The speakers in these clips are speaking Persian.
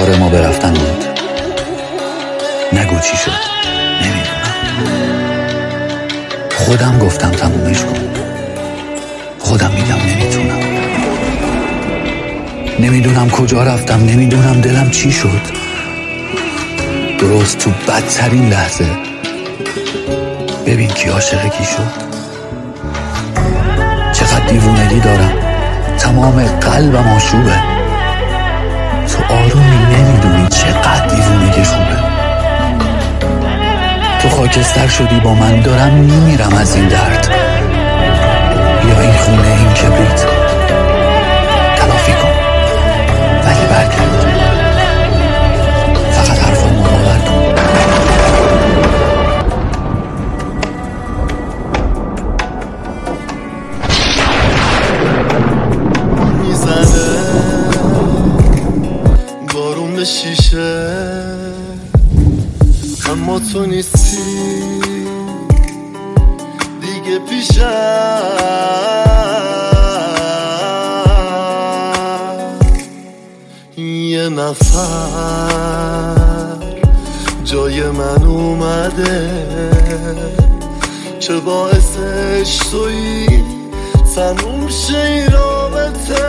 قرار ما برفتن بود؟ نگو چی شد. نمیدونم. خودم گفتم تمومش کن. خودم میگم نمیتونم. نمیدونم کجا رفتم. نمیدونم دلم چی شد. درست تو بدترین لحظه ببین کی عاشق کی شد. چقدر دیوونگی دارم. تمام قلبم آشوبه. تو آرومی نمیدونی چقدر دیوونگی خوبه. تو خاکستر شدی با من. دارم میمیرم از این درد. یا این خونه این کبریت تلافی کن ولی برگرد. فقط حرفامو باور کن. میزنه بارون به شیشه اما تو نیستی دیگه پیشم. یه نفر جای من اومده چه باعثش تویی تموم شه این رابطه.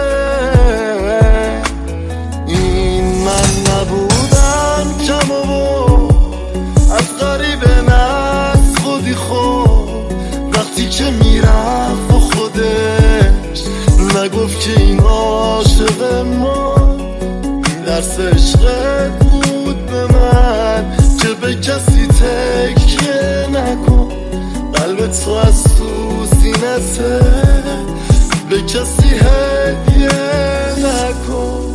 این من نبودم کم و از غریبه نست خودی خود وقتی که میرفت با خودش نگفت که این عاشق ما. درس عشقت بود به من که به کسی تکیه نکن. قلبت تو از تو سینته به کسی هدیه نکن.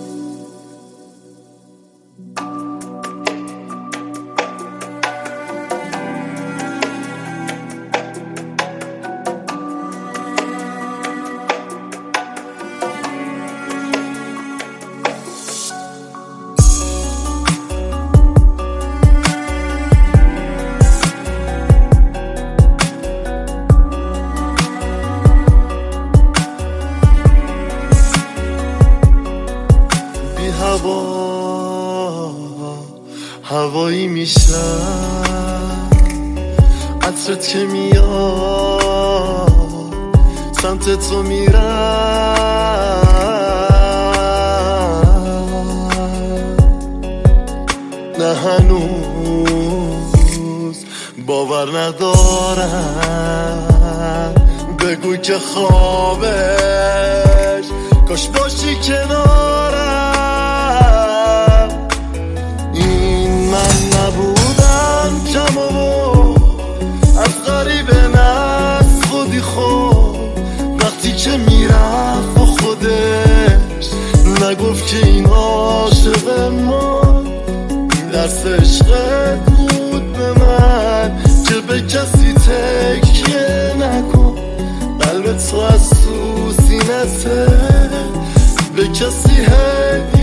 هوایی میشم عطرت که میاد سمت تو میرم. نه هنوز باور ندارم. بگو که خوابش کاش باشی کنارم. نبودم کم و از غریبه نست خودی خود وقتی که میرفت با خودش نگفت که این عاشق ما. درس عشقت بود به من که به کسی تکیه نکن. قلبت تو از تو سینته به کسی هدیه